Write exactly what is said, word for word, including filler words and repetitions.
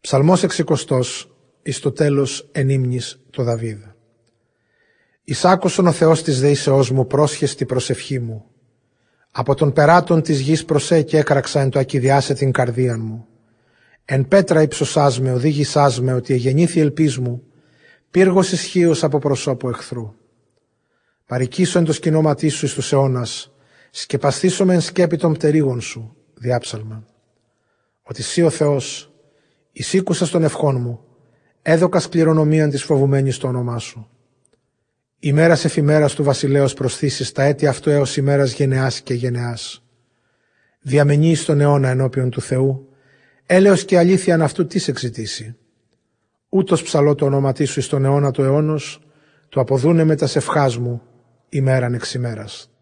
Ψαλμός εξηκοστός, εις το τέλος εν ύμνης το Δαβίδ. Εισάκουσον ο Θεός της δεήσεώς μου, πρόσχεστη προσευχή μου. Από των περάτων της γης προσέ και έκραξα εν το ακηδιάσε την καρδίαν μου. Εν πέτρα υψωσάς με, οδήγησάς με, ότι εγεννήθη ελπίς μου, πύργος ισχύος από προσώπου εχθρού. Παρικήσω εν το σκηνώματί σου εις τους αιώνας, σκεπαστήσω με εν σκέπη των πτερίγων σου, διάψαλμα. Ότι σύ ο Θεός, εισήκουσας των ευχών μου, έδωκας κληρονομίαν της φοβουμένης το όνομά σου. Ημέρας εφημέρας του βασιλέως προσθήσεις τα έτη αυτού έως ημέρας γενεάς και γενεάς. Διαμενεί στον αιώνα ενώπιον του Θεού, έλεος και αλήθειαν αυτού τι εξητήσει. Ούτως ψαλώ το όνοματί σου εις τον αιώνα του αιώνος, το αποδούνε με τας ευχάς μου, ημέραν εξ ημέρας.